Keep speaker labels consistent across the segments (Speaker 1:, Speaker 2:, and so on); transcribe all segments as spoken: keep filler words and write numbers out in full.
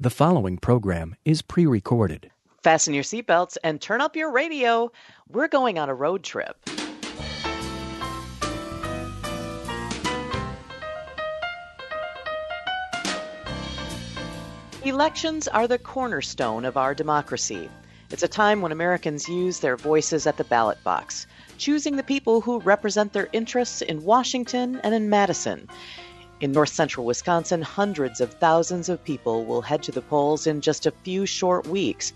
Speaker 1: The following program is pre-recorded.
Speaker 2: Fasten your seatbelts and turn up your radio. We're going on a road trip. Elections are the cornerstone of our democracy. It's a time when Americans use their voices at the ballot box, choosing the people who represent their interests in Washington and in Madison. In north central Wisconsin, hundreds of thousands of people will head to the polls in just a few short weeks,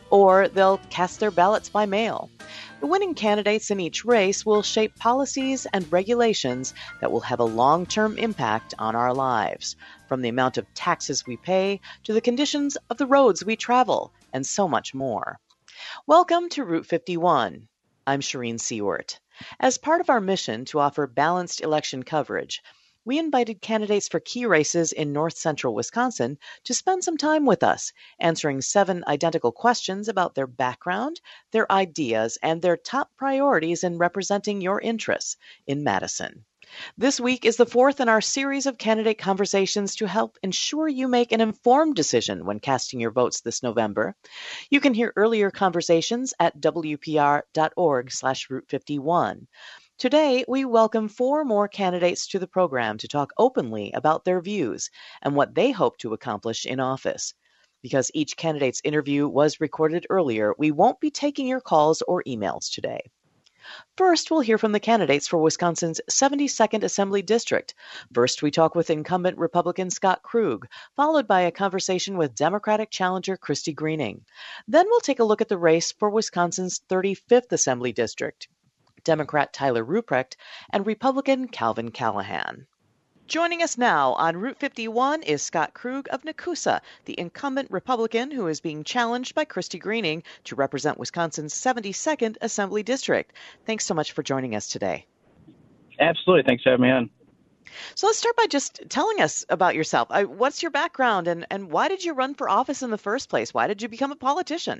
Speaker 2: or they'll cast their ballots by mail. The winning candidates in each race will shape policies and regulations that will have a long-term impact on our lives, from the amount of taxes we pay to the conditions of the roads we travel, and so much more. Welcome to Route fifty-one. I'm Shireen Seward. As part of our mission to offer balanced election coverage, we invited candidates for key races in north central Wisconsin to spend some time with us, answering seven identical questions about their background, their ideas, and their top priorities in representing your interests in Madison. This week is the fourth in our series of candidate conversations to help ensure you make an informed decision when casting your votes this November. You can hear earlier conversations at w p r dot org slash route fifty-one. Today, we welcome four more candidates to the program to talk openly about their views and what they hope to accomplish in office. Because each candidate's interview was recorded earlier, we won't be taking your calls or emails today. First, we'll hear from the candidates for Wisconsin's seventy-second Assembly District. First, we talk with incumbent Republican Scott Krug, followed by a conversation with Democratic challenger Christy Greening. Then we'll take a look at the race for Wisconsin's thirty-fifth Assembly District. Democrat Tyler Ruprecht, and Republican Calvin Callahan. Joining us now on Route fifty-one is Scott Krug of Nekoosa, the incumbent Republican who is being challenged by Christy Greening to represent Wisconsin's seventy-second Assembly District. Thanks so much for joining us today.
Speaker 3: Absolutely. Thanks for having me on.
Speaker 2: So let's start by just telling us about yourself. Uh, what's your background and, and why did you run for office in the first place? Why did you become a politician?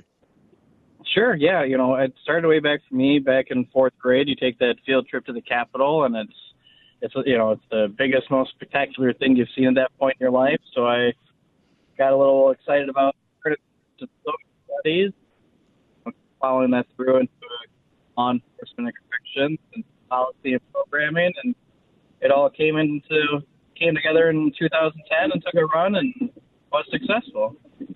Speaker 3: Sure, yeah. You know, it started way back for me back in fourth grade. You take that field trip to the Capitol, and it's, it's you know, it's the biggest, most spectacular thing you've seen at that point in your life. So I got a little excited about social studies, following that through into law enforcement and corrections and policy and programming, and it all came into came together in two thousand ten and took a run and was successful.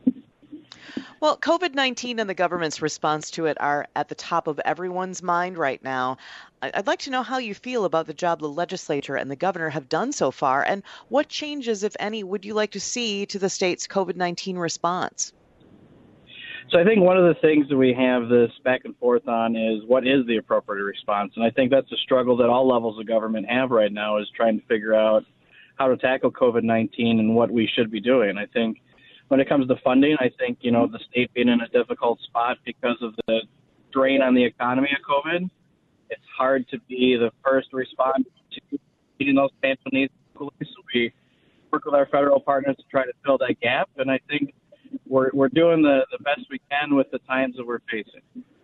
Speaker 2: Well, COVID nineteen and the government's response to it are at the top of everyone's mind right now. I'd like to know how you feel about the job the legislature and the governor have done so far, and what changes, if any, would you like to see to the state's COVID nineteen response?
Speaker 3: So I think one of the things that we have this back and forth on is what is the appropriate response? And I think that's a struggle that all levels of government have right now, is trying to figure out how to tackle COVID nineteen and what we should be doing. I think when it comes to funding, I think, you know, the state being in a difficult spot because of the drain on the economy of COVID, it's hard to be the first to respond to meeting those financial needs. So we work with our federal partners to try to fill that gap, and I think we're we're doing the, the best we can with the times that we're facing.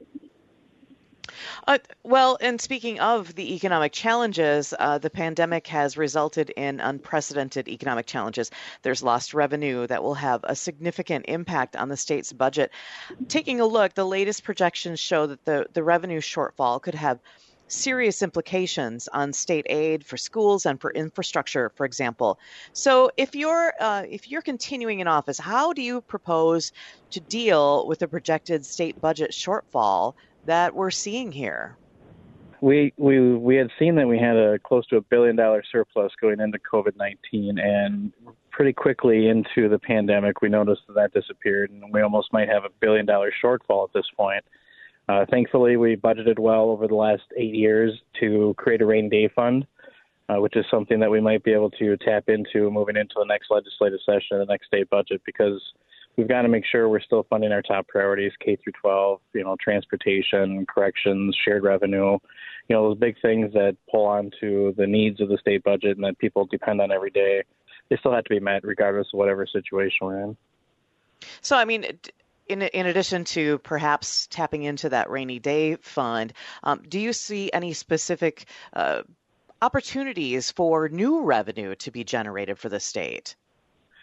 Speaker 2: Uh, well, and speaking of the economic challenges, uh, the pandemic has resulted in unprecedented economic challenges. There's lost revenue that will have a significant impact on the state's budget. Taking a look, the latest projections show that the, the revenue shortfall could have serious implications on state aid for schools and for infrastructure, for example. So if you're uh, if you're continuing in office, how do you propose to deal with the projected state budget shortfall that we're seeing here?
Speaker 3: We we we had seen that we had a close to a billion dollar surplus going into COVID nineteen, and pretty quickly into the pandemic, we noticed that that disappeared, and we almost might have a billion dollar shortfall at this point. Uh, thankfully, we budgeted well over the last eight years to create a rainy day fund, uh, which is something that we might be able to tap into moving into the next legislative session, the next state budget, because we've got to make sure we're still funding our top priorities, K through twelve, you know, transportation, corrections, shared revenue, you know, those big things that pull on to the needs of the state budget and that people depend on every day. They still have to be met regardless of whatever situation we're in.
Speaker 2: So, I mean, in in addition to perhaps tapping into that rainy day fund, um, do you see any specific uh, opportunities for new revenue to be generated for the state?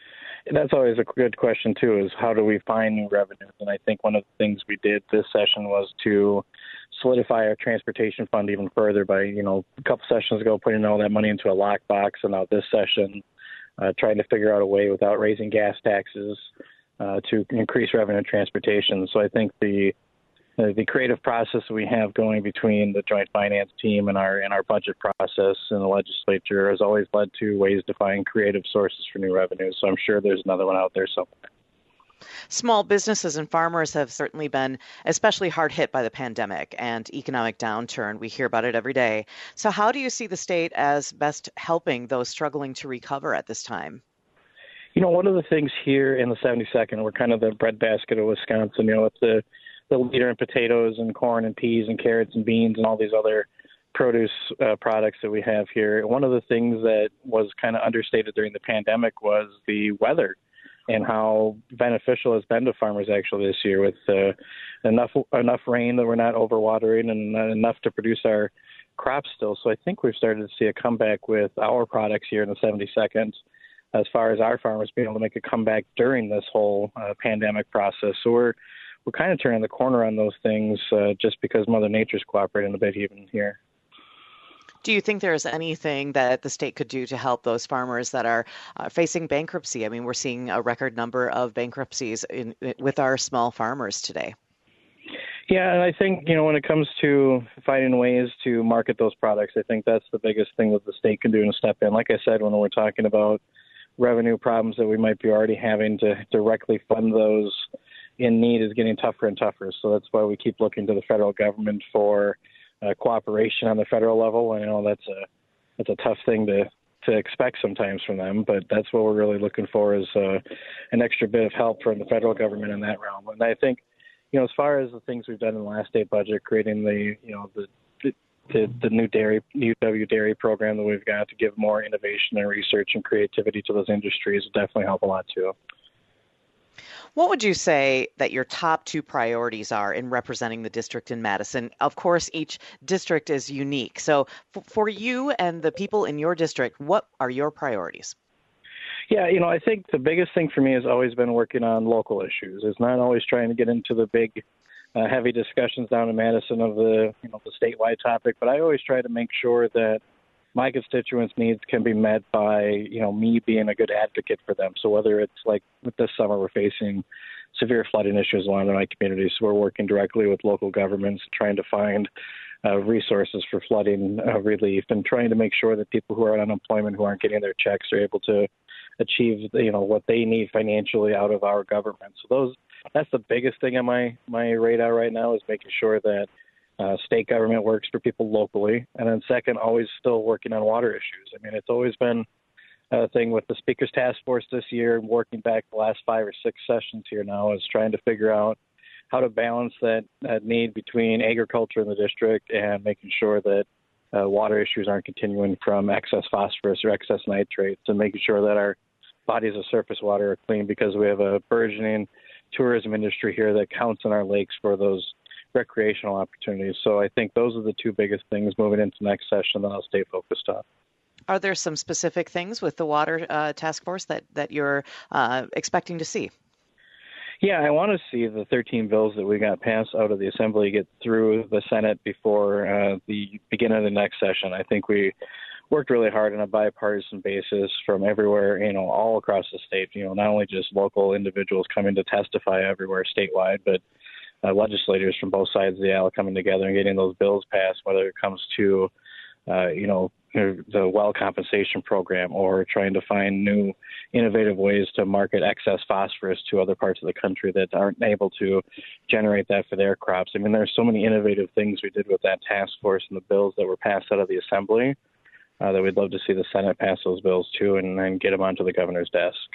Speaker 3: That's always a good question, too, is how do we find new revenues? And I think one of the things we did this session was to solidify our transportation fund even further by, you know, a couple sessions ago putting all that money into a lockbox, and now this session uh, trying to figure out a way without raising gas taxes uh, to increase revenue in transportation. So I think the Uh, the creative process we have going between the joint finance team and our and our budget process in the legislature has always led to ways to find creative sources for new revenues. So I'm sure there's another one out there somewhere.
Speaker 2: Small businesses and farmers have certainly been especially hard hit by the pandemic and economic downturn. We hear about it every day. So how do you see the state as best helping those struggling to recover at this time?
Speaker 3: You know, one of the things here in the seventy-second, we're kind of the breadbasket of Wisconsin. You know, it's the the leader in potatoes and corn and peas and carrots and beans and all these other produce uh, products that we have here. One of the things that was kind of understated during the pandemic was the weather and how beneficial it's been to farmers actually this year with uh, enough enough rain that we're not overwatering and enough to produce our crops still. So I think we've started to see a comeback with our products here in the seventy-second as far as our farmers being able to make a comeback during this whole uh, pandemic process. So we're We're kind of turning the corner on those things uh, just because Mother Nature's cooperating a bit even here.
Speaker 2: Do you think there's anything that the state could do to help those farmers that are uh, facing bankruptcy? I mean, we're seeing a record number of bankruptcies in, with our small farmers today.
Speaker 3: Yeah, and I think, you know, when it comes to finding ways to market those products, I think that's the biggest thing that the state can do and step in. Like I said, when we're talking about revenue problems that we might be already having to directly fund those in need is getting tougher and tougher. So that's why we keep looking to the federal government for uh, cooperation on the federal level. And I know that's a that's a tough thing to, to expect sometimes from them, but that's what we're really looking for is uh, an extra bit of help from the federal government in that realm. And I think, you know, as far as the things we've done in the last state budget, creating the, you know, the the, the new dairy, U W dairy program that we've got to give more innovation and research and creativity to those industries will definitely help a lot too.
Speaker 2: What would you say that your top two priorities are in representing the district in Madison? Of course, each district is unique. So f- for you and the people in your district, what are your priorities?
Speaker 3: Yeah, you know, I think the biggest thing for me has always been working on local issues. It's not always trying to get into the big, uh, heavy discussions down in Madison of the, you know, the statewide topic, but I always try to make sure that my constituents' needs can be met by, you know, me being a good advocate for them. So whether it's like this summer we're facing severe flooding issues along in my community, so we're working directly with local governments, trying to find uh, resources for flooding uh, relief and trying to make sure that people who are on unemployment who aren't getting their checks are able to achieve, you know, what they need financially out of our government. So those that's the biggest thing on my, my radar right now is making sure that Uh, state government works for people locally. And then second, always still working on water issues. I mean, it's always been a thing with the Speaker's Task Force this year, working back the last five or six sessions here now, is trying to figure out how to balance that, that need between agriculture in the district and making sure that uh, water issues aren't continuing from excess phosphorus or excess nitrates, and making sure that our bodies of surface water are clean, because we have a burgeoning tourism industry here that counts on our lakes for those recreational opportunities. So I think those are the two biggest things moving into next session that I'll stay focused on.
Speaker 2: Are there some specific things with the water uh, task force that, that you're uh, expecting to see?
Speaker 3: Yeah, I want to see the thirteen bills that we got passed out of the Assembly get through the Senate before uh, the beginning of the next session. I think we worked really hard on a bipartisan basis from everywhere, you know, all across the state, you know, not only just local individuals coming to testify everywhere statewide, but Uh, legislators from both sides of the aisle coming together and getting those bills passed, whether it comes to, uh, you know, the well compensation program or trying to find new innovative ways to market excess phosphorus to other parts of the country that aren't able to generate that for their crops. I mean, there's so many innovative things we did with that task force and the bills that were passed out of the Assembly uh, that we'd love to see the Senate pass those bills too and then get them onto the governor's desk.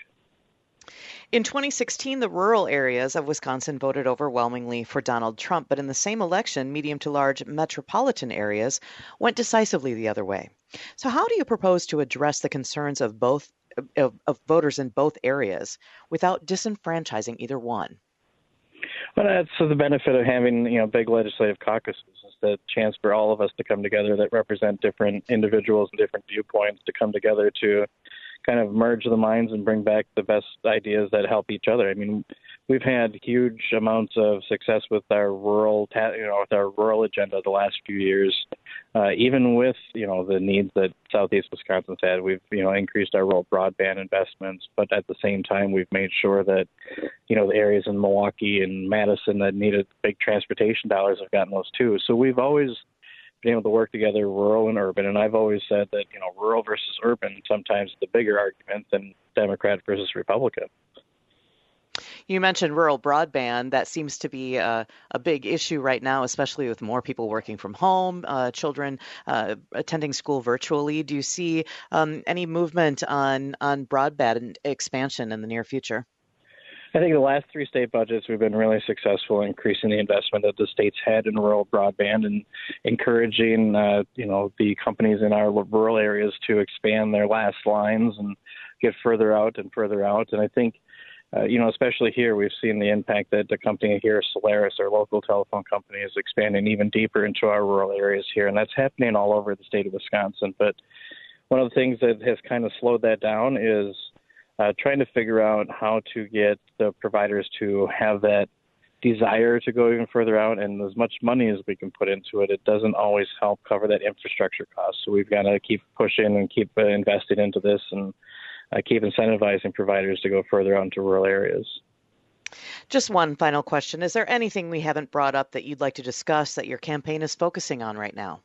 Speaker 2: In twenty sixteen, the rural areas of Wisconsin voted overwhelmingly for Donald Trump, but in the same election, medium to large metropolitan areas went decisively the other way. So how do you propose to address the concerns of both of, of voters in both areas without disenfranchising either one?
Speaker 3: Well, that's the benefit of having, you know, big legislative caucuses, is the chance for all of us to come together that represent different individuals and different viewpoints to come together to kind of merge the minds and bring back the best ideas that help each other. I mean, we've had huge amounts of success with our rural, ta- you know, with our rural agenda the last few years. Uh, even with, you know, the needs that Southeast Wisconsin's had, we've, you know, increased our rural broadband investments. But at the same time, we've made sure that, you know, the areas in Milwaukee and Madison that needed big transportation dollars have gotten those too. So we've always been able to work together, rural and urban. And I've always said that, you know, rural versus urban sometimes the bigger argument than Democrat versus Republican.
Speaker 2: You mentioned rural broadband. That seems to be a, a big issue right now, especially with more people working from home, uh, children uh, attending school virtually. Do you see um, any movement on, on broadband expansion in the near future?
Speaker 3: I think the last three state budgets, we've been really successful in increasing the investment that the states had in rural broadband and encouraging, uh, you know, the companies in our rural areas to expand their last lines and get further out and further out. And I think, uh, you know, especially here, we've seen the impact that the company here, Solaris, our local telephone company, is expanding even deeper into our rural areas here. And that's happening all over the state of Wisconsin. But one of the things that has kind of slowed that down is Uh, trying to figure out how to get the providers to have that desire to go even further out, and as much money as we can put into it, it doesn't always help cover that infrastructure cost. So we've got to keep pushing and keep uh, investing into this and uh, keep incentivizing providers to go further out into rural areas.
Speaker 2: Just one final question. Is there anything we haven't brought up that you'd like to discuss that your campaign is focusing on right now?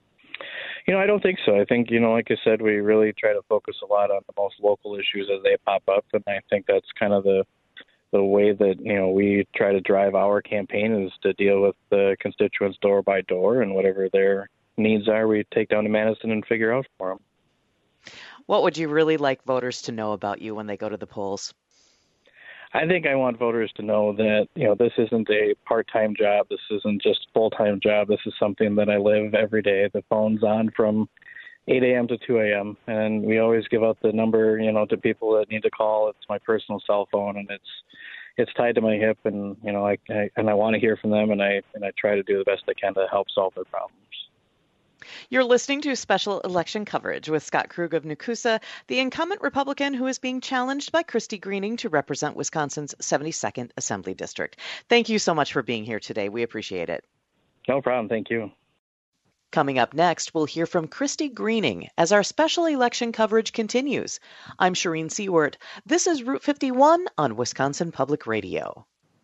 Speaker 3: You know, I don't think so. I think, you know, like I said, we really try to focus a lot on the most local issues as they pop up. And I think that's kind of the the way that, you know, we try to drive our campaign is to deal with the constituents door by door, and whatever their needs are, we take down to Madison and figure out for them.
Speaker 2: What would you really like voters to know about you when they go to the polls?
Speaker 3: I think I want voters to know that, you know, this isn't a part-time job. This isn't just a full-time job. This is something that I live every day. The phone's on from eight a.m. to two a.m. And we always give out the number, you know, to people that need to call. It's my personal cell phone, and it's it's tied to my hip. And, you know, I, I and I want to hear from them, and I and I try to do the best I can to help solve their problems.
Speaker 2: You're listening to special election coverage with Scott Krug of Nekoosa, the incumbent Republican who is being challenged by Christy Greening to represent Wisconsin's seventy-second Assembly District. Thank you so much for being here today. We appreciate it.
Speaker 3: No problem. Thank you.
Speaker 2: Coming up next, we'll hear from Christy Greening as our special election coverage continues. I'm Shireen Seward. This is Route fifty-one on Wisconsin Public Radio.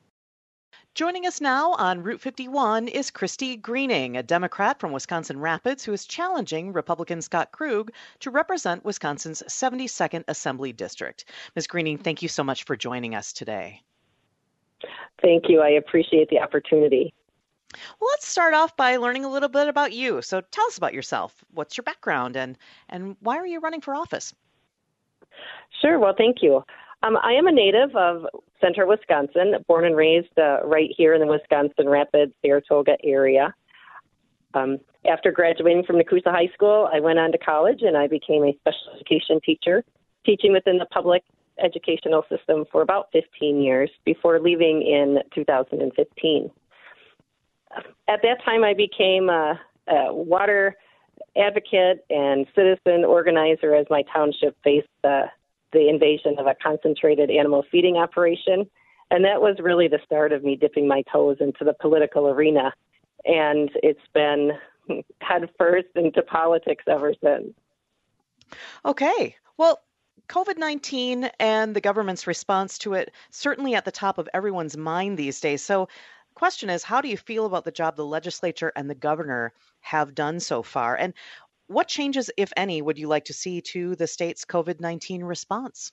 Speaker 2: Joining us now on Route fifty-one is Christy Greening, a Democrat from Wisconsin Rapids who is challenging Republican Scott Krug to represent Wisconsin's seventy-second Assembly District. Miz Greening, thank you so much for joining us today.
Speaker 4: Thank you. I appreciate the opportunity.
Speaker 2: Well, let's start off by learning a little bit about you. So tell us about yourself. What's your background, and, and why are you running for office?
Speaker 4: Sure. Well, thank you. Um, I am a native of Center, Wisconsin, born and raised uh, right here in the Wisconsin Rapids, Saratoga area. Um, after graduating from Nekoosa High School, I went on to college and I became a special education teacher, teaching within the public educational system for about fifteen years before leaving in two thousand fifteen. At that time, I became a, a water advocate and citizen organizer as my township faced uh, the invasion of a concentrated animal feeding operation. And that was really the start of me dipping my toes into the political arena. And it's been head first into politics ever since.
Speaker 2: Okay. Well, COVID nineteen and the government's response to it certainly at the top of everyone's mind these days. So the question is, how do you feel about the job the legislature and the governor have done so far? And what changes, if any, would you like to see to the state's COVID nineteen response?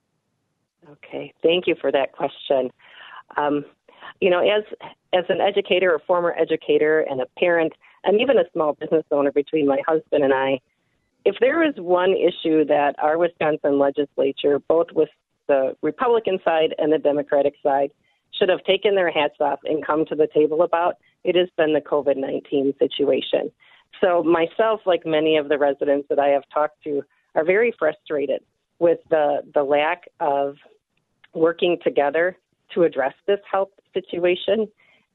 Speaker 4: Okay, thank you for that question. Um, you know, as as an educator, a former educator, and a parent, and even a small business owner between my husband and I, if there is one issue that our Wisconsin legislature, both with the Republican side and the Democratic side, should have taken their hats off and come to the table about, it has been the COVID nineteen situation. So myself, like many of the residents that I have talked to, are very frustrated with the, the lack of working together to address this health situation.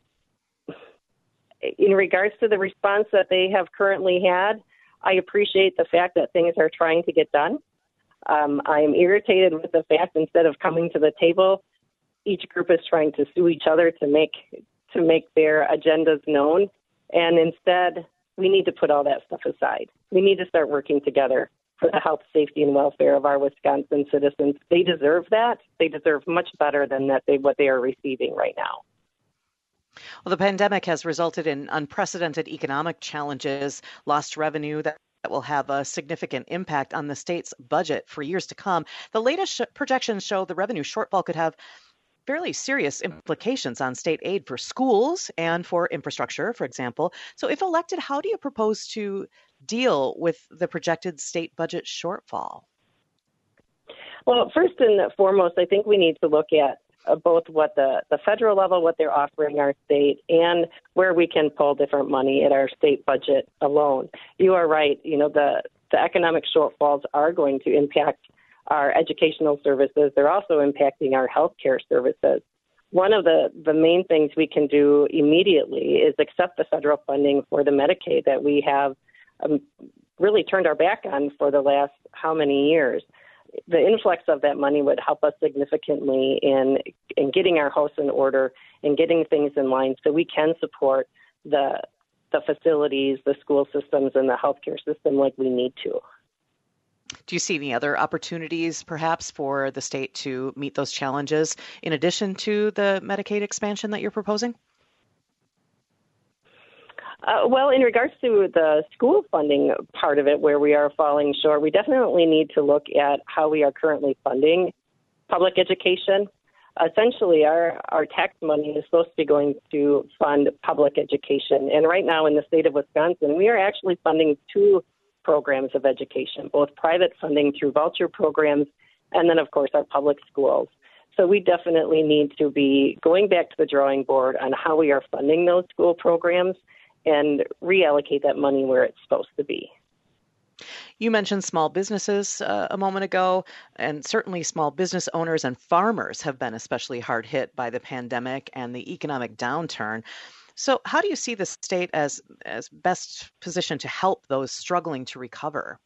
Speaker 4: In regards to the response that they have currently had, I appreciate the fact that things are trying to get done. Um, I am irritated with the fact instead of coming to the table, each group is trying to sue each other to make to make their agendas known. And instead, we need to put all that stuff aside. We need to start working together for the health, safety, and welfare of our Wisconsin citizens. They deserve that. They deserve much better than that they what they are receiving right now.
Speaker 2: Well, the pandemic has resulted in unprecedented economic challenges, lost revenue that that will have a significant impact on the state's budget for years to come. The latest sh- projections show the revenue shortfall could have fairly serious implications on state aid for schools and for infrastructure, for example. So if elected, how do you propose to deal with the projected state budget shortfall?
Speaker 4: Well, first and foremost, I think we need to look at uh, both what the, the federal level, what they're offering our state, and where we can pull different money at our state budget alone. You are right. You know, the, the economic shortfalls are going to impact our educational services. They're also impacting our healthcare services. One of the, the main things we can do immediately is accept the federal funding for the Medicaid that we have um, really turned our back on for the last how many years. The influx of that money would help us significantly in in getting our house in order and getting things in line so we can support the the facilities, the school systems, and the healthcare system like we need to.
Speaker 2: Do you see any other opportunities perhaps for the state to meet those challenges in addition to the Medicaid expansion that you're proposing?
Speaker 4: Uh, well, in regards to the school funding part of it, where we are falling short, we definitely need to look at how we are currently funding public education. Essentially, our, our tax money is supposed to be going to fund public education. And right now in the state of Wisconsin, we are actually funding two programs of education, both private funding through voucher programs and then, of course, our public schools. So we definitely need to be going back to the drawing board on how we are funding those school programs and reallocate that money where it's supposed to be.
Speaker 2: You mentioned small businesses uh, a moment ago, and certainly small business owners and farmers have been especially hard hit by the pandemic and the economic downturn. So how do you see the state as, as best positioned to help those struggling to recover?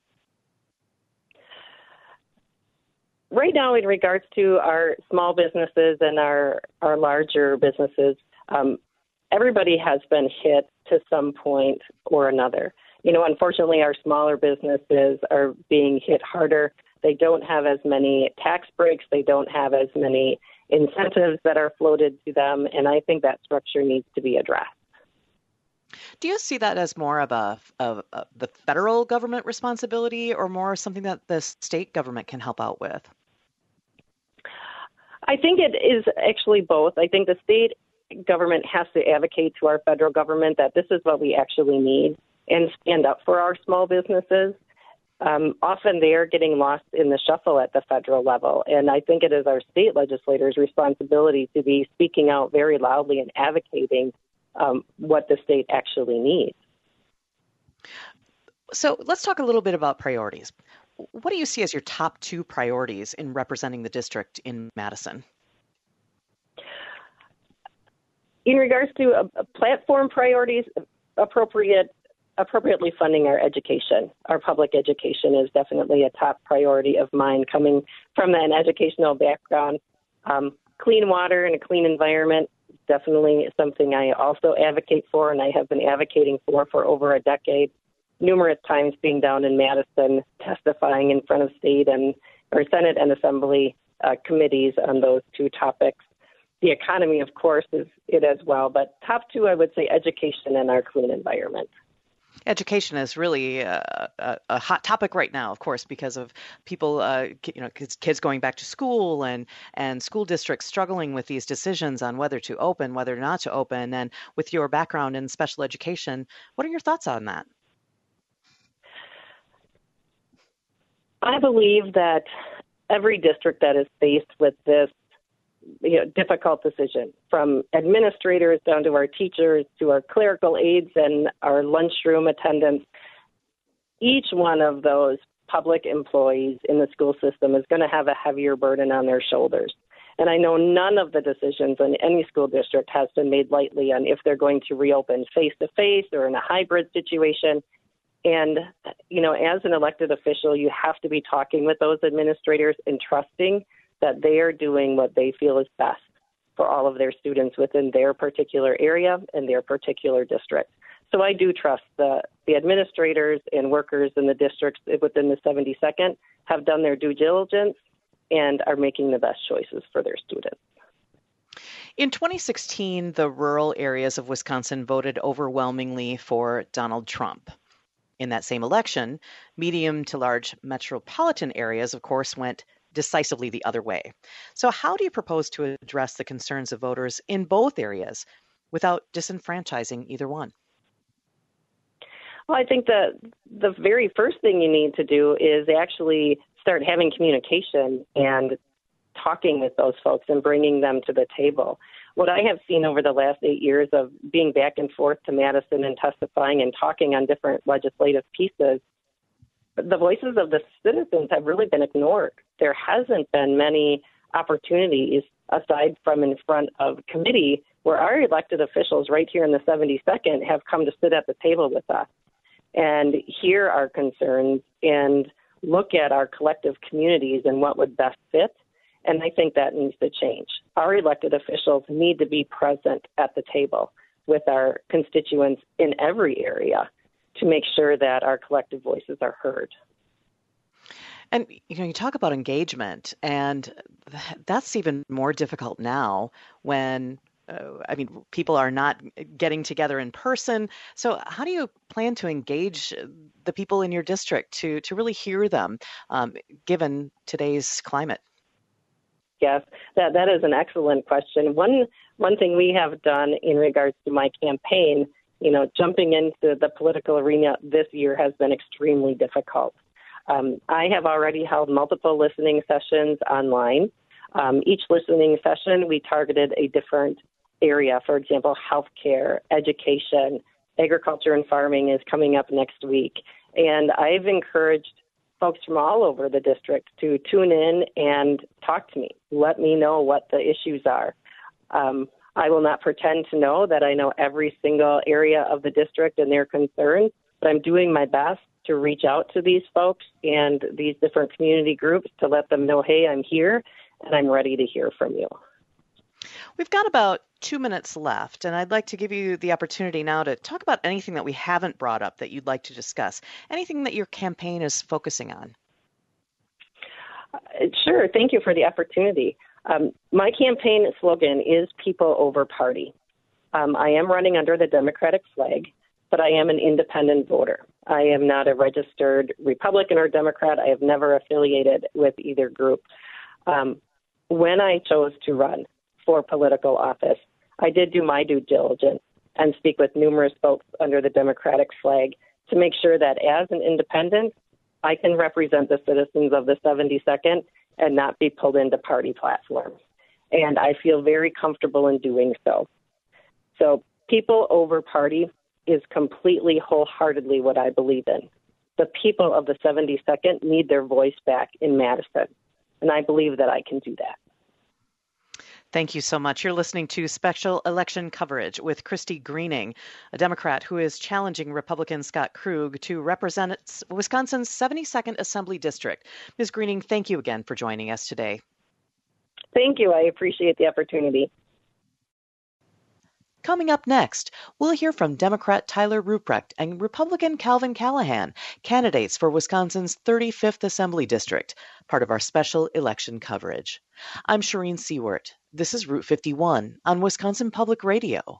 Speaker 4: Right now, in regards to our small businesses and our, our larger businesses, um, everybody has been hit to some point or another. You know, unfortunately, our smaller businesses are being hit harder. They don't have as many tax breaks. They don't have as many incentives that are floated to them. And I think that structure needs to be addressed.
Speaker 2: Do you see that as more of a, of a the federal government responsibility or more something that the state government can help out with?
Speaker 4: I think it is actually both. I think the state government has to advocate to our federal government that this is what we actually need and stand up for our small businesses. Um, often they are getting lost in the shuffle at the federal level, and I think it is our state legislators' responsibility to be speaking out very loudly and advocating um, what the state actually needs.
Speaker 2: So let's talk a little bit about priorities. What do you see as your top two priorities in representing the district in Madison?
Speaker 4: In regards to uh, platform priorities, appropriate appropriately funding our education. Our public education is definitely a top priority of mine, coming from an educational background. Um, clean water and a clean environment, definitely something I also advocate for, and I have been advocating for for over a decade, numerous times being down in Madison, testifying in front of state and or Senate and Assembly uh, committees on those two topics. The economy, of course, is it as well, but top two, I would say education and our clean environment.
Speaker 2: Education is really a, a, a hot topic right now, of course, because of people, uh, you know, kids, kids going back to school and, and school districts struggling with these decisions on whether to open, whether not to open. And with your background in special education, what are your thoughts on that?
Speaker 4: I believe that every district that is faced with this you know, difficult decision, from administrators down to our teachers to our clerical aides and our lunchroom attendants, each one of those public employees in the school system is going to have a heavier burden on their shoulders. And I know none of the decisions in any school district has been made lightly on if they're going to reopen face-to-face or in a hybrid situation. And, you know, as an elected official, you have to be talking with those administrators and trusting that they are doing what they feel is best for all of their students within their particular area and their particular district. So I do trust the, the administrators and workers in the districts within the seventy-second have done their due diligence and are making the best choices for their students.
Speaker 2: In twenty sixteen, the rural areas of Wisconsin voted overwhelmingly for Donald Trump. In that same election, medium to large metropolitan areas, of course, went decisively the other way. So how do you propose to address the concerns of voters in both areas without disenfranchising either one?
Speaker 4: Well, I think the the very first thing you need to do is actually start having communication and talking with those folks and bringing them to the table. What I have seen over the last eight years of being back and forth to Madison and testifying and talking on different legislative pieces, the voices of the citizens have really been ignored. There hasn't been many opportunities aside from in front of committee where our elected officials right here in the seventy-second have come to sit at the table with us and hear our concerns and look at our collective communities and what would best fit. And I think that needs to change. Our elected officials need to be present at the table with our constituents in every area to make sure that our collective voices are heard.
Speaker 2: And you know, you talk about engagement, and that's even more difficult now when, uh, I mean, people are not getting together in person. So how do you plan to engage the people in your district to, to really hear them, um, given today's climate?
Speaker 4: Yes, that, that is an excellent question. One one thing we have done in regards to my campaign, you know, jumping into the political arena this year has been extremely difficult. Um, I have already held multiple listening sessions online. Um, each listening session, we targeted a different area. For example, healthcare, education, agriculture and farming is coming up next week. And I've encouraged folks from all over the district to tune in and talk to me. Let me know what the issues are. Um, I will not pretend to know that I know every single area of the district and their concerns, but I'm doing my best to reach out to these folks and these different community groups to let them know, hey, I'm here and I'm ready to hear from you.
Speaker 2: We've got about two minutes left, and I'd like to give you the opportunity now to talk about anything that we haven't brought up that you'd like to discuss, anything that your campaign is focusing on.
Speaker 4: Uh, sure. Thank you for the opportunity. Um, my campaign slogan is people over party. Um, I am running under the Democratic flag, but I am an independent voter. I am not a registered Republican or Democrat. I have never affiliated with either group. Um, when I chose to run for political office, I did do my due diligence and speak with numerous folks under the Democratic flag to make sure that as an independent, I can represent the citizens of the seventy-second and not be pulled into party platforms. And I feel very comfortable in doing so. So people over party is completely, wholeheartedly what I believe in. The people of the seventy-second need their voice back in Madison, and I believe that I can do that.
Speaker 2: Thank you so much. You're listening to Special Election Coverage with Christy Greening, a Democrat who is challenging Republican Scott Krug to represent Wisconsin's seventy-second Assembly District. Miz Greening, thank you again for joining us today.
Speaker 4: Thank you. I appreciate the opportunity.
Speaker 2: Coming up next, we'll hear from Democrat Tyler Ruprecht and Republican Calvin Callahan, candidates for Wisconsin's thirty-fifth Assembly District, part of our special election coverage. I'm Shireen Seward. This is Route fifty-one on Wisconsin Public Radio.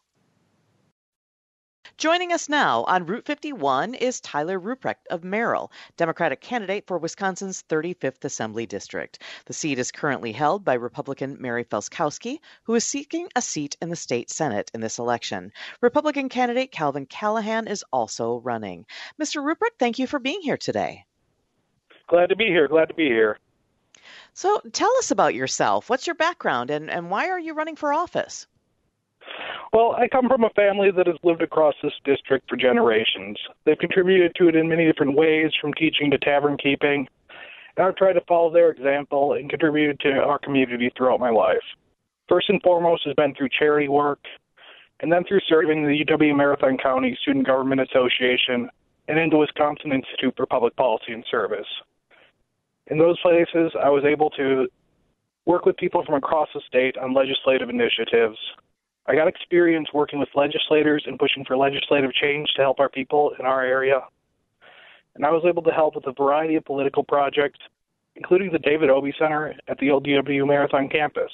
Speaker 2: Joining us now on Route fifty-one is Tyler Ruprecht of Merrill, Democratic candidate for Wisconsin's thirty-fifth Assembly District. The seat is currently held by Republican Mary Felskowski, who is seeking a seat in the state Senate in this election. Republican candidate Calvin Callahan is also running. Mister Ruprecht, thank you for being here today.
Speaker 5: Glad to be here. Glad to be here.
Speaker 2: So tell us about yourself. What's your background, and, and why are you running for office?
Speaker 5: Well, I come from a family that has lived across this district for generations. They've contributed to it in many different ways, from teaching to tavern keeping. And I've tried to follow their example and contributed to our community throughout my life. First and foremost has been through charity work, and then through serving the U W Marathon County Student Government Association and into Wisconsin Institute for Public Policy and Service. In those places, I was able to work with people from across the state on legislative initiatives. I got experience working with legislators and pushing for legislative change to help our people in our area. And I was able to help with a variety of political projects, including the David Obey Center at the L D W Marathon campus.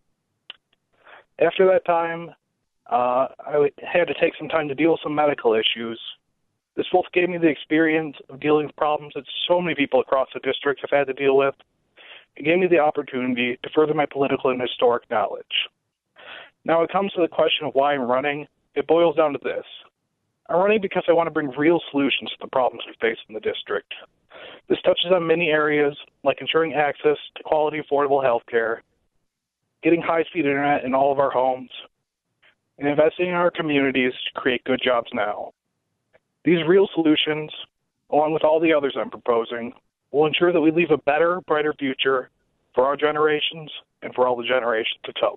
Speaker 5: After that time, uh, I had to take some time to deal with some medical issues. This both gave me the experience of dealing with problems that so many people across the district have had to deal with. It gave me the opportunity to further my political and historic knowledge. Now, when it comes to the question of why I'm running, it boils down to this. I'm running because I want to bring real solutions to the problems we face in the district. This touches on many areas, like ensuring access to quality, affordable health care, getting high-speed internet in all of our homes, and investing in our communities to create good jobs now. These real solutions, along with all the others I'm proposing, will ensure that we leave a better, brighter future for our generations and for all the generations to come.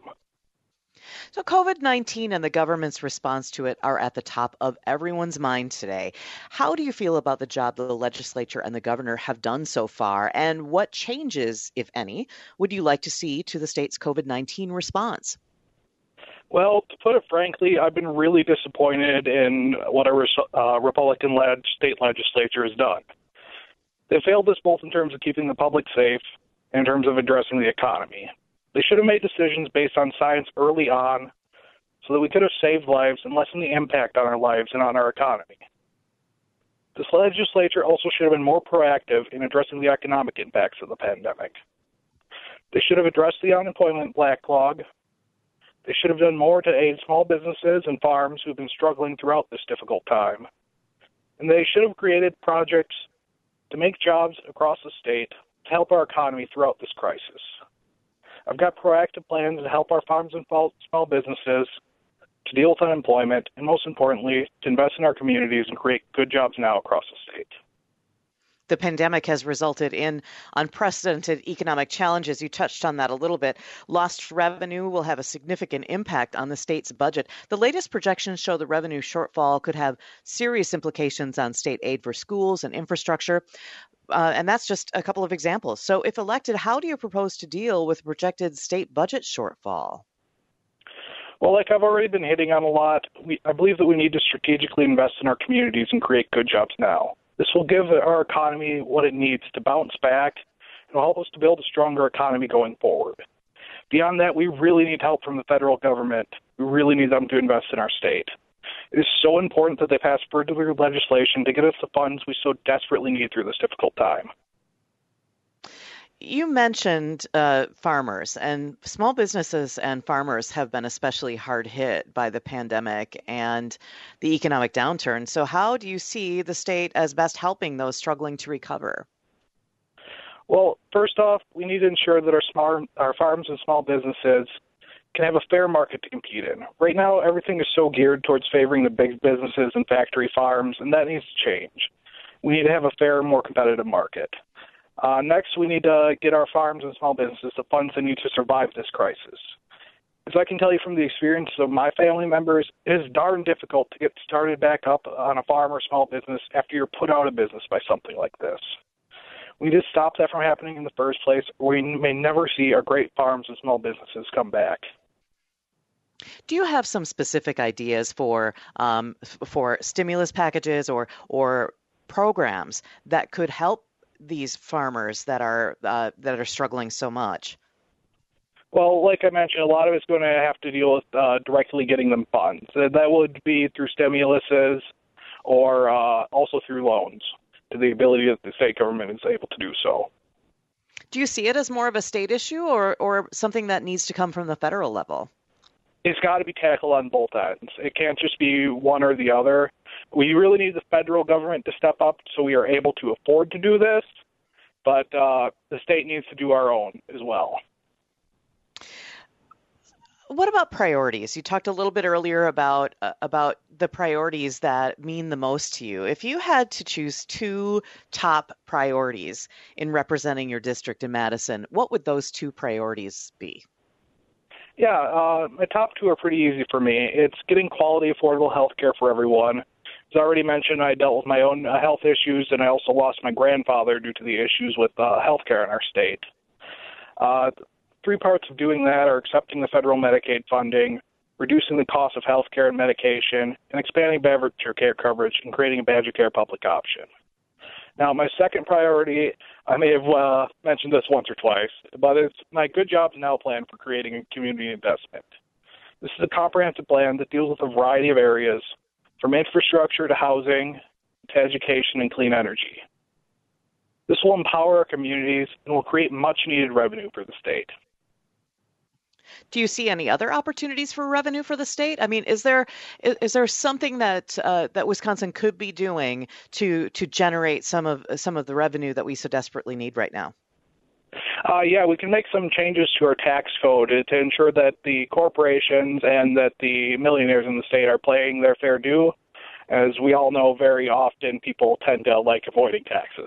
Speaker 2: So COVID nineteen and the government's response to it are at the top of everyone's mind today. How do you feel about the job that the legislature and the governor have done so far? And what changes, if any, would you like to see to the state's COVID nineteen response?
Speaker 5: Well, to put it frankly, I've been really disappointed in what our uh, Republican-led state legislature has done. They failed us both in terms of keeping the public safe and in terms of addressing the economy. They should have made decisions based on science early on so that we could have saved lives and lessened the impact on our lives and on our economy. This legislature also should have been more proactive in addressing the economic impacts of the pandemic. They should have addressed the unemployment backlog. They should have done more to aid small businesses and farms who have been struggling throughout this difficult time. And they should have created projects to make jobs across the state to help our economy throughout this crisis. I've got proactive plans to help our farms and small businesses to deal with unemployment, and most importantly, to invest in our communities and create good jobs now across the state.
Speaker 2: The pandemic has resulted in unprecedented economic challenges. You touched on that a little bit. Lost revenue will have a significant impact on the state's budget. The latest projections show the revenue shortfall could have serious implications on state aid for schools and infrastructure. Uh, and that's just a couple of examples. So if elected, how do you propose to deal with projected state budget shortfall?
Speaker 5: Well, like I've already been hitting on a lot, we, I believe that we need to strategically invest in our communities and create good jobs now. This will give our economy what it needs to bounce back and will help us to build a stronger economy going forward. Beyond that, we really need help from the federal government. We really need them to invest in our state. It is so important that they pass further legislation to get us the funds we so desperately need through this difficult time.
Speaker 2: You mentioned uh, farmers, and small businesses and farmers have been especially hard hit by the pandemic and the economic downturn. So how do you see the state as best helping those struggling to recover?
Speaker 5: Well, first off, we need to ensure that our, small, our farms and small businesses can have a fair market to compete in. Right now, everything is so geared towards favoring the big businesses and factory farms, and that needs to change. We need to have a fair, more competitive market. Uh, next, we need to get our farms and small businesses the funds they need to survive this crisis. As I can tell you from the experience of my family members, it is darn difficult to get started back up on a farm or small business after you're put out of business by something like this. We need to stop that from happening in the first place, or we may never see our great farms and small businesses come back.
Speaker 2: Do you have some specific ideas for um, for stimulus packages or or programs that could help these farmers that are uh, that are struggling so much?
Speaker 5: Well, like I mentioned, a lot of it's going to have to deal with uh, directly getting them funds. That would be through stimuluses or uh, also through loans, to the ability that the state government is able to do so.
Speaker 2: Do you see it as more of a state issue or, or something that needs to come from the federal level?
Speaker 5: It's got to be tackled on both ends. It can't just be one or the other. We really need the federal government to step up so we are able to afford to do this, but uh, the state needs to do our own as well.
Speaker 2: What about priorities? You talked a little bit earlier about uh, about the priorities that mean the most to you. If you had to choose two top priorities in representing your district in Madison, what would those two priorities be?
Speaker 5: Yeah, uh, my top two are pretty easy for me. It's getting quality, affordable health care for everyone, As already mentioned, I dealt with my own uh, health issues, and I also lost my grandfather due to the issues with uh, health care in our state. Uh, three parts of doing that are accepting the federal Medicaid funding, reducing the cost of health care and medication, and expanding Badger Care coverage and creating a Badger Care public option. Now, my second priority, I may have uh, mentioned this once or twice, but it's my Good Jobs Now plan for creating a community investment. This is a comprehensive plan that deals with a variety of areas, from infrastructure to housing to education and clean energy. This will empower our communities and will create much-needed revenue for the state.
Speaker 2: Do you see any other opportunities for revenue for the state? I mean, is there is, is there something that uh, that Wisconsin could be doing to to generate some of some of the revenue that we so desperately need right now?
Speaker 5: Uh, yeah, we can make some changes to our tax code to ensure that the corporations and that the millionaires in the state are paying their fair due. As we all know, very often people tend to like avoiding taxes.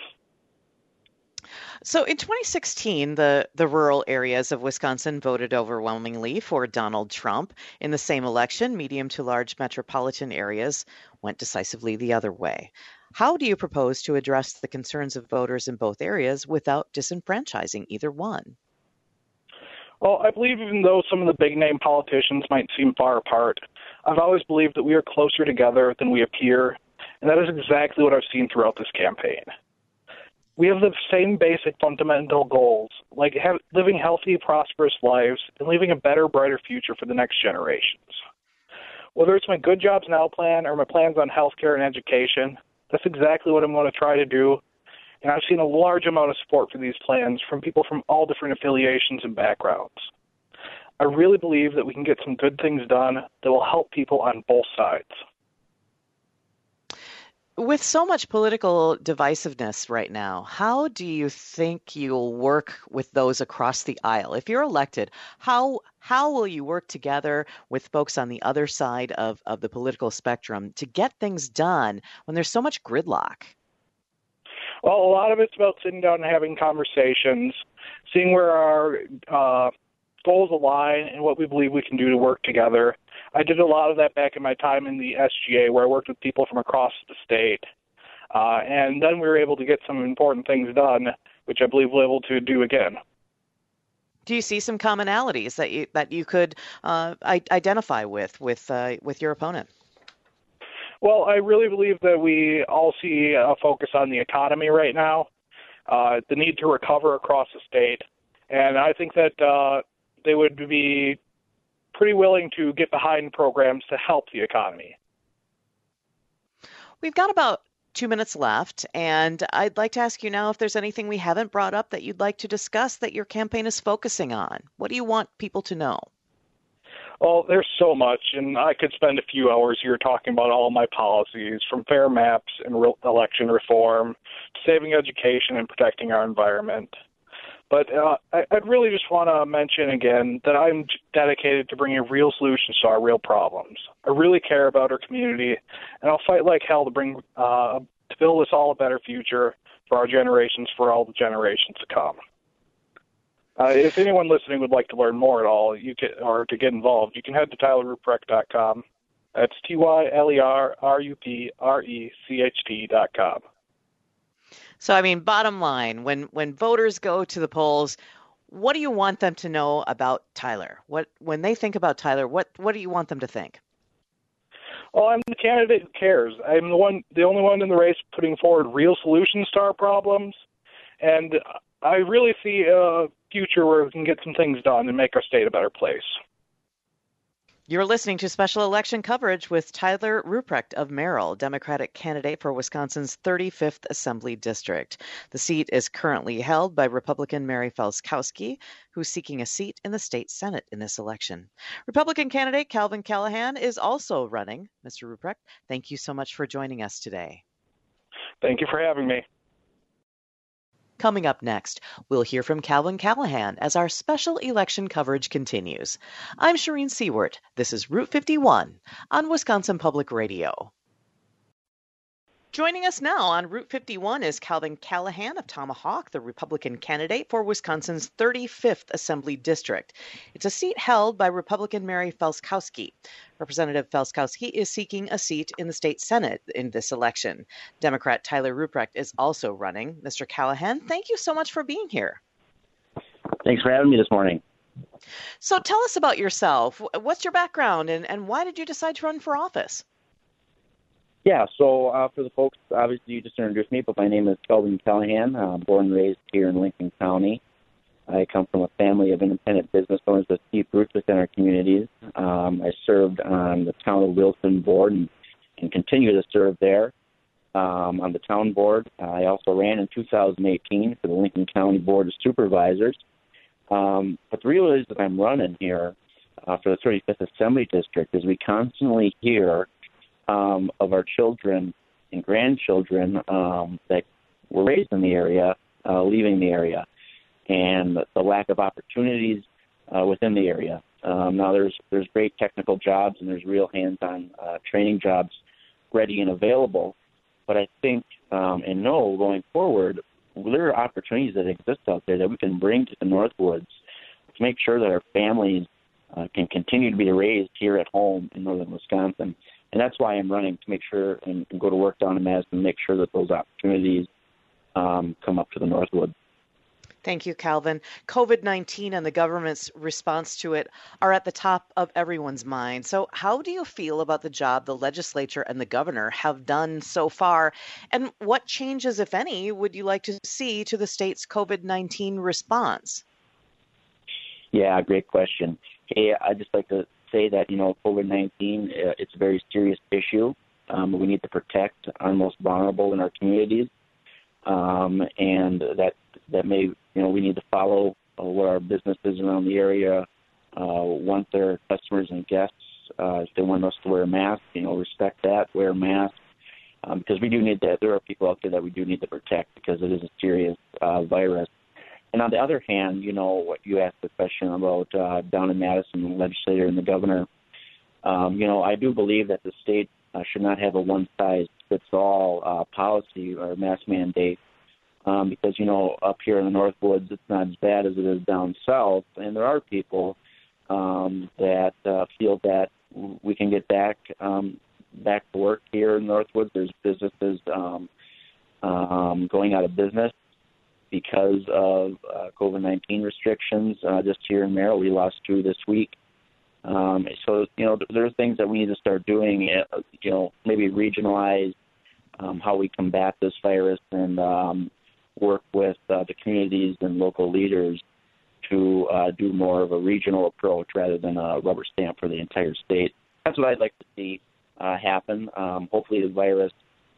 Speaker 2: So in twenty sixteen, the, the rural areas of Wisconsin voted overwhelmingly for Donald Trump. In the same election, medium to large metropolitan areas went decisively the other way. How do you propose to address the concerns of voters in both areas without disenfranchising either one?
Speaker 5: Well, I believe even though some of the big-name politicians might seem far apart, I've always believed that we are closer together than we appear, and that is exactly what I've seen throughout this campaign. We have the same basic fundamental goals, like have, living healthy, prosperous lives and leaving a better, brighter future for the next generations. Whether it's my Good Jobs Now plan or my plans on healthcare and education, that's exactly what I'm going to try to do. And I've seen a large amount of support for these plans from people from all different affiliations and backgrounds. I really believe that we can get some good things done that will help people on both sides.
Speaker 2: With so much political divisiveness right now, how do you think you'll work with those across the aisle? If you're elected, how how will you work together with folks on the other side of, of the political spectrum to get things done when there's so much gridlock?
Speaker 5: Well, a lot of it's about sitting down and having conversations, seeing where our uh, goals align and what we believe we can do to work together. I did a lot of that back in my time in the S G A, where I worked with people from across the state. Uh, and then we were able to get some important things done, which I believe we'll be able to do again.
Speaker 2: Do you see some commonalities that you that you could uh, I- identify with with uh, with your opponent?
Speaker 5: Well, I really believe that we all see a focus on the economy right now, uh, the need to recover across the state. And I think that uh, they would be pretty willing to get behind programs to help the economy.
Speaker 2: We've got about two minutes left, and I'd like to ask you now if there's anything we haven't brought up that you'd like to discuss that your campaign is focusing on. What do you want people to know?
Speaker 5: Well, there's so much, and I could spend a few hours here talking about all my policies, from fair maps and re- election reform, to saving education and protecting our environment. But uh, I, I'd really just want to mention again that I'm dedicated to bringing real solutions to our real problems. I really care about our community, and I'll fight like hell to bring uh, to build us all a better future for our generations, for all the generations to come. Uh, if anyone listening would like to learn more at all, you can, or to get involved, you can head to tyler ruprecht dot com. That's T Y L E R R U P R E C H T dot com.
Speaker 2: So, I mean, bottom line, when when voters go to the polls, what do you want them to know about Tyler? What when they think about Tyler, what what do you want them to think?
Speaker 5: Well, I'm the candidate who cares. I'm the one, the only one in the race putting forward real solutions to our problems, and I really see a future where we can get some things done and make our state a better place.
Speaker 2: You're listening to special election coverage with Tyler Ruprecht of Merrill, Democratic candidate for Wisconsin's thirty-fifth Assembly District. The seat is currently held by Republican Mary Felskowski, who's seeking a seat in the state Senate in this election. Republican candidate Calvin Callahan is also running. Mister Ruprecht, thank you so much for joining us today.
Speaker 5: Thank you for having me.
Speaker 2: Coming up next, we'll hear from Calvin Callahan as our special election coverage continues. I'm Shireen Seward. This is Route fifty-one on Wisconsin Public Radio. Joining us now on Route fifty-one is Calvin Callahan of Tomahawk, the Republican candidate for Wisconsin's thirty-fifth Assembly District. It's a seat held by Republican Mary Felskowski. Representative Felskowski is seeking a seat in the state Senate in this election. Democrat Tyler Ruprecht is also running. Mister Callahan, thank you so much for being here.
Speaker 6: Thanks for having me this morning.
Speaker 2: So tell us about yourself. What's your background and, and why did you decide to run for office?
Speaker 6: Yeah, so uh, for the folks, obviously you just introduced me, but my name is Calvin Callahan. I'm born and raised here in Lincoln County. I come from a family of independent business owners with deep roots within our communities. Um, I served on the Town of Wilson board and, and continue to serve there um, on the town board. I also ran in two thousand eighteen for the Lincoln County Board of Supervisors. Um, but the real reason I'm running here uh, for the thirty-fifth Assembly District is we constantly hear Um, of our children and grandchildren um, that were raised in the area, uh, leaving the area, and the lack of opportunities uh, within the area. Um, now, there's there's great technical jobs and there's real hands-on uh, training jobs ready and available, but I think um, and know going forward, there are opportunities that exist out there that we can bring to the Northwoods to make sure that our families uh, can continue to be raised here at home in northern Wisconsin. And that's why I'm running, to make sure and, and go to work down in Madison and make sure that those opportunities um, come up to the Northwood.
Speaker 2: Thank you, Calvin. COVID nineteen and the government's response to it are at the top of everyone's mind. So how do you feel about the job the legislature and the governor have done so far? And what changes, if any, would you like to see to the state's COVID nineteen response?
Speaker 6: Yeah, great question. Hey, I'd just like to say that, you know, COVID nineteen, uh, it's a very serious issue. Um, we need to protect our most vulnerable in our communities. Um, and that that may, you know, we need to follow uh, what our businesses around the area uh, want their customers and guests. Uh, if they want us to wear a mask, you know, respect that, wear a mask. Um, because we do need that. There are people out there that we do need to protect because it is a serious uh, virus. And on the other hand, you know, what you asked the question about uh, down in Madison, the legislator and the governor, um, you know, I do believe that the state uh, should not have a one-size-fits-all uh, policy or mask mandate um, because, you know, up here in the Northwoods, it's not as bad as it is down south. And there are people um, that uh, feel that we can get back um, back to work here in the Northwoods. There's businesses um, um, going out of business because of uh, COVID nineteen restrictions. Uh, just here in Merrill, we lost two this week. Um, so, you know, there are things that we need to start doing, uh, you know, maybe regionalize um, how we combat this virus and um, work with uh, the communities and local leaders to uh, do more of a regional approach rather than a rubber stamp for the entire state. That's what I'd like to see uh, happen. Um, hopefully the virus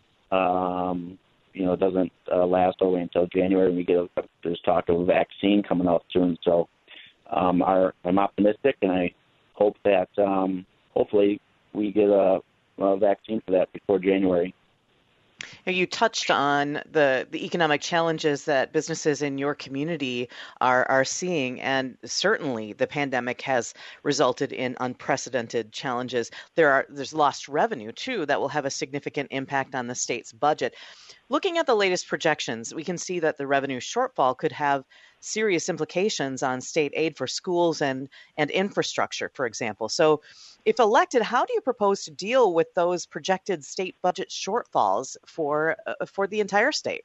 Speaker 6: um, you know, it doesn't uh, last all the way until January. We get a, there's talk of a vaccine coming out soon. So um, our, I'm optimistic, and I hope that um, hopefully we get a, a vaccine for that before January.
Speaker 2: You touched on the, the economic challenges that businesses in your community are, are seeing, and certainly the pandemic has resulted in unprecedented challenges. There are there's lost revenue, too, that will have a significant impact on the state's budget. Looking at the latest projections, we can see that the revenue shortfall could have serious implications on state aid for schools and, and infrastructure, for example. So if elected, how do you propose to deal with those projected state budget shortfalls for uh, for the entire state?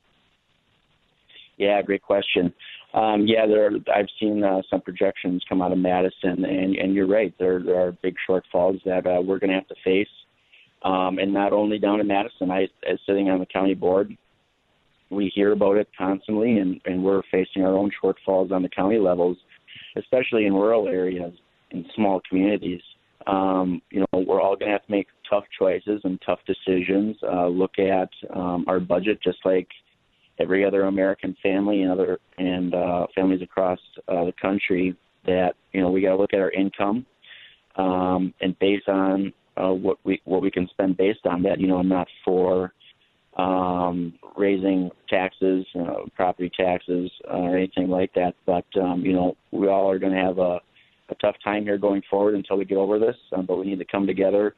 Speaker 6: Yeah, great question. Um, yeah, there are, I've seen uh, some projections come out of Madison, and, and you're right. There, there are big shortfalls that uh, we're going to have to face. Um, and not only down in Madison, I, as sitting on the county board, we hear about it constantly, and, and we're facing our own shortfalls on the county levels, especially in rural areas, in small communities. Um, you know, we're all going to have to make tough choices and tough decisions, uh, look at um, our budget just like every other American family and other and uh, families across uh, the country, that, you know, we got to look at our income um, and based on uh, what we what we can spend based on that. You know, I'm not for um, raising taxes, you know, property taxes uh, or anything like that, but, um, you know, we all are going to have a a tough time here going forward until we get over this, um, but we need to come together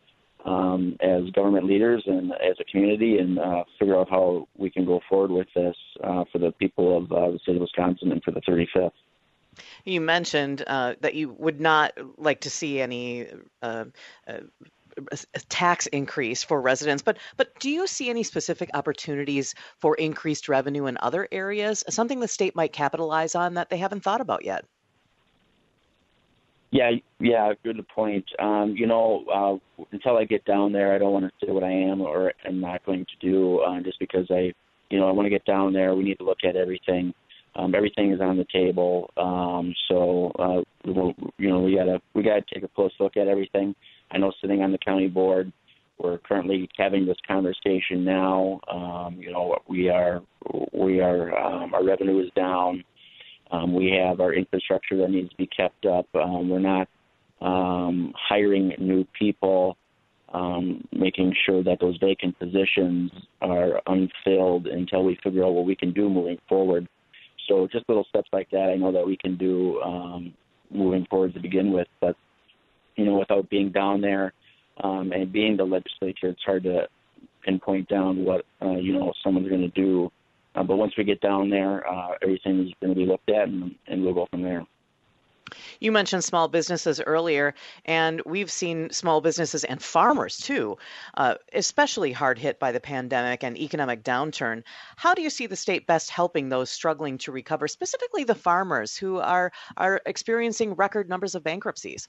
Speaker 6: um, as government leaders and as a community and uh, figure out how we can go forward with this uh, for the people of uh, the state of Wisconsin and for the thirty-fifth.
Speaker 2: You mentioned uh, that you would not like to see any uh, uh, tax increase for residents, but but do you see any specific opportunities for increased revenue in other areas, something the state might capitalize on that they haven't thought about yet?
Speaker 6: Yeah, yeah, good point. Um, you know, uh, until I get down there, I don't want to say what I am or am not going to do, uh, just because I, you know, I want to get down there. We need to look at everything. Um, everything is on the table. Um, so, uh, we'll, you know, we gotta we gotta take a close look at everything. I know sitting on the county board, we're currently having this conversation now. Um, you know, we are we are um, our revenue is down. Um, we have our infrastructure that needs to be kept up. Um, we're not um, hiring new people, um, making sure that those vacant positions are unfilled until we figure out what we can do moving forward. So just little steps like that I know that we can do um, moving forward to begin with. But, you know, without being down there um, and being the legislature, it's hard to pinpoint down what, uh, you know, someone's going to do. Uh, but once we get down there, uh, everything is going to be looked at, and, and we'll go from there.
Speaker 2: You mentioned small businesses earlier, and we've seen small businesses and farmers, too, uh, especially hard hit by the pandemic and economic downturn. How do you see the state best helping those struggling to recover, specifically the farmers who are, are experiencing record numbers of bankruptcies?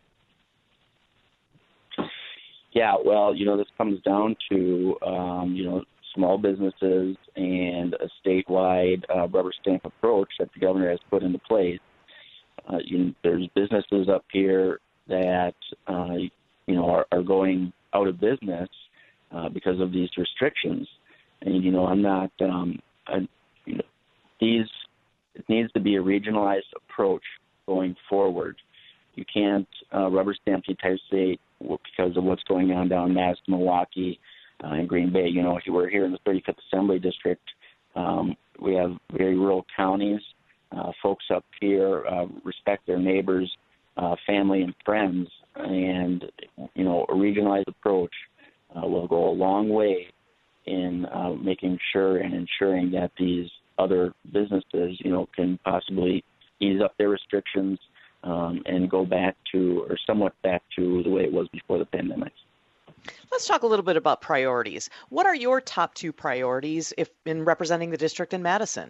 Speaker 6: Yeah, well, you know, this comes down to, um, you know, small businesses and a statewide uh, rubber stamp approach that the governor has put into place. Uh, you know, there's businesses up here that, uh, you know, are, are going out of business uh, because of these restrictions. And, you know, I'm not, um, I, you know, these, it needs to be a regionalized approach going forward. You can't uh, rubber stamp the entire state because of what's going on down in Madison, Milwaukee, Uh, in Green Bay. You know, we're here in the thirty-fifth Assembly District. Um, we have very rural counties. Uh, folks up here uh, respect their neighbors, uh, family, and friends. And, you know, a regionalized approach uh, will go a long way in uh, making sure and ensuring that these other businesses, you know, can possibly ease up their restrictions um, and go back to, or somewhat back to the way it was before the pandemic.
Speaker 2: Let's talk a little bit about priorities. What are your top two priorities if in representing the district in Madison?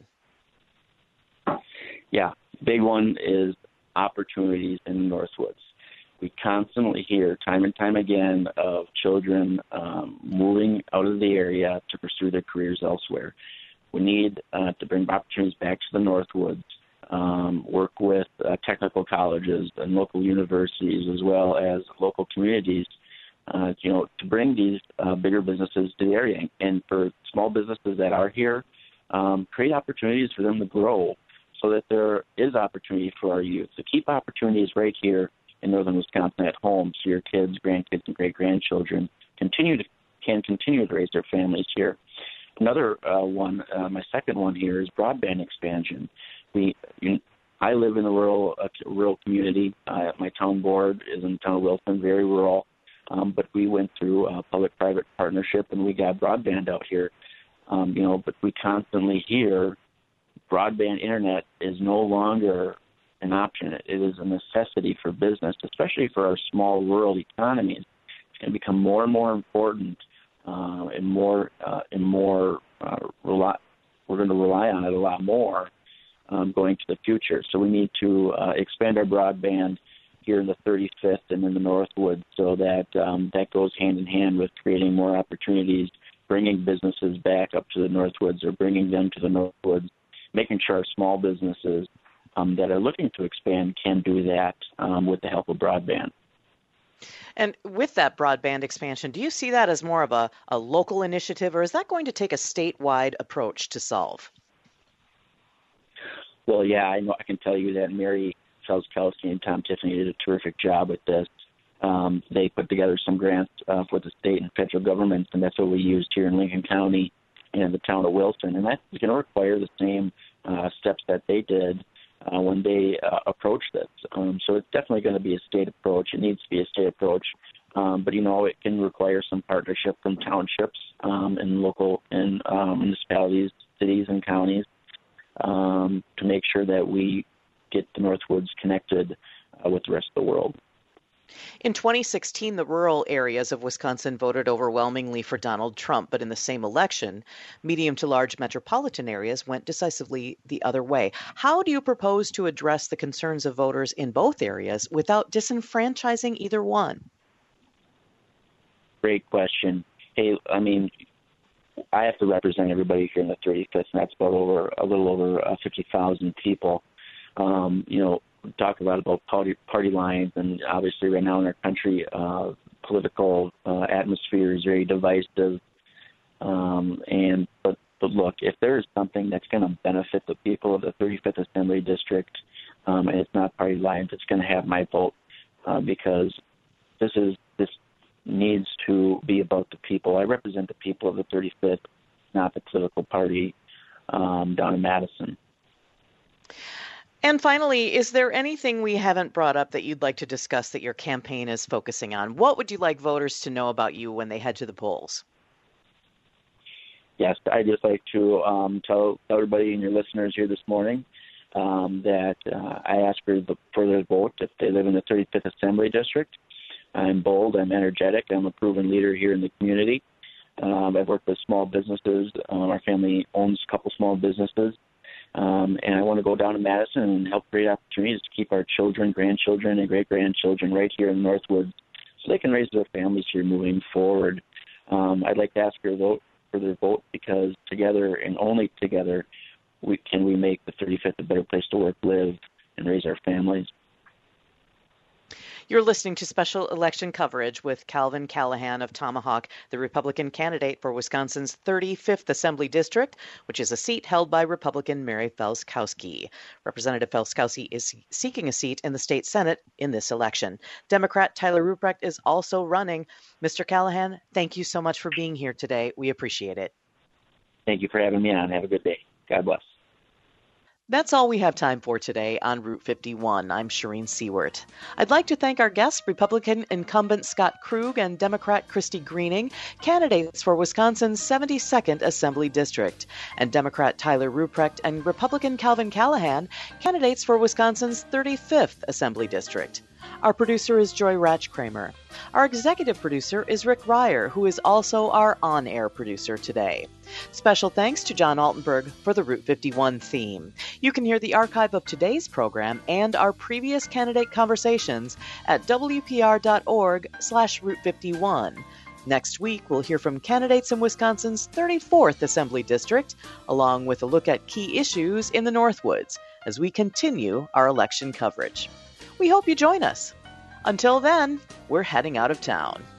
Speaker 6: Yeah, big one is opportunities in Northwoods. We constantly hear time and time again of children um, moving out of the area to pursue their careers elsewhere. We need uh, to bring opportunities back to the Northwoods, um, work with uh, technical colleges and local universities as well as local communities Uh, you know, to bring these uh, bigger businesses to the area. And for small businesses that are here, um, create opportunities for them to grow so that there is opportunity for our youth. To keep opportunities right here in northern Wisconsin at home so your kids, grandkids, and great-grandchildren continue to, can continue to raise their families here. Another uh, one, uh, my second one here is broadband expansion. We, you, I live in a rural, uh, rural community. Uh, my town board is in the town of Wilson, very rural. Um, but we went through a public-private partnership, and we got broadband out here. Um, you know, but we constantly hear broadband internet is no longer an option. It is a necessity for business, especially for our small rural economies. It's going to become more and more important, uh, and more uh, and more. Uh, rely, we're going to rely on it a lot more um, going to the future. So we need to uh, expand our broadband here in the thirty-fifth and in the Northwoods, so that um, that goes hand in hand with creating more opportunities, bringing businesses back up to the Northwoods or bringing them to the Northwoods, making sure our small businesses um, that are looking to expand can do that um, with the help of broadband.
Speaker 2: And with that broadband expansion, do you see that as more of a, a local initiative, or is that going to take a statewide approach to solve?
Speaker 6: Well, yeah, I know. I can tell you that Mary Kelsey and Tom Tiffany did a terrific job with this. Um, they put together some grants uh, for the state and federal governments, and that's what we used here in Lincoln County and the town of Wilson. And that's going to require the same uh, steps that they did uh, when they uh, approached this. Um, so it's definitely going to be a state approach. It needs to be a state approach Um, but, you know, it can require some partnership from townships um, and local and um, municipalities, cities and counties um, to make sure that we get the Northwoods connected uh, with the rest of the world.
Speaker 2: In twenty sixteen, the rural areas of Wisconsin voted overwhelmingly for Donald Trump, but in the same election, medium to large metropolitan areas went decisively the other way. How do you propose to address the concerns of voters in both areas without disenfranchising either one?
Speaker 6: Great question. Hey, I mean, I have to represent everybody here in the thirty-fifth, and that's about over a little over uh, fifty thousand people. Um, you know, talk a lot about party, party lines, and obviously right now in our country, uh, political uh, atmosphere is very divisive. Um, and but, but look, if there is something that's going to benefit the people of the thirty-fifth Assembly District, um, and it's not party lines, it's going to have my vote uh, because this is this needs to be about the people. I represent the people of the thirty-fifth, not the political party um, down in Madison.
Speaker 2: And finally, is there anything we haven't brought up that you'd like to discuss that your campaign is focusing on? What would you like voters to know about you when they head to the polls?
Speaker 6: Yes, I'd just like to um, tell everybody and your listeners here this morning um, that uh, I ask for, the, for their vote if they live in the thirty-fifth Assembly District. I'm bold, I'm energetic, I'm a proven leader here in the community. Um, I've worked with small businesses. Um, our family owns a couple small businesses. Um, and I want to go down to Madison and help create opportunities to keep our children, grandchildren, and great-grandchildren right here in Northwoods so they can raise their families here moving forward. Um, I'd like to ask your vote for their vote because together and only together we can we make the thirty-fifth a better place to work, live, and raise our families.
Speaker 2: You're listening to special election coverage with Calvin Callahan of Tomahawk, the Republican candidate for Wisconsin's thirty-fifth Assembly District, which is a seat held by Republican Mary Felskowski. Representative Felskowski is seeking a seat in the state Senate in this election. Democrat Tyler Ruprecht is also running. Mister Callahan, thank you so much for being here today. We appreciate it.
Speaker 6: Thank you for having me on. Have a good day. God bless.
Speaker 2: That's all we have time for today on Route fifty-one. I'm Shireen Seward. I'd like to thank our guests, Republican incumbent Scott Krug and Democrat Christy Greening, candidates for Wisconsin's seventy-second Assembly District, and Democrat Tyler Ruprecht and Republican Calvin Callahan, candidates for Wisconsin's thirty-fifth Assembly District. Our producer is Joy Ratchkramer. Our executive producer is Rick Ryer, who is also our on-air producer today. Special thanks to John Altenberg for the Route fifty-one theme. You can hear the archive of today's program and our previous candidate conversations at w p r dot org slash route fifty-one. Next week, we'll hear from candidates in Wisconsin's thirty-fourth Assembly District, along with a look at key issues in the Northwoods as we continue our election coverage. We hope you join us. Until then, we're heading out of town.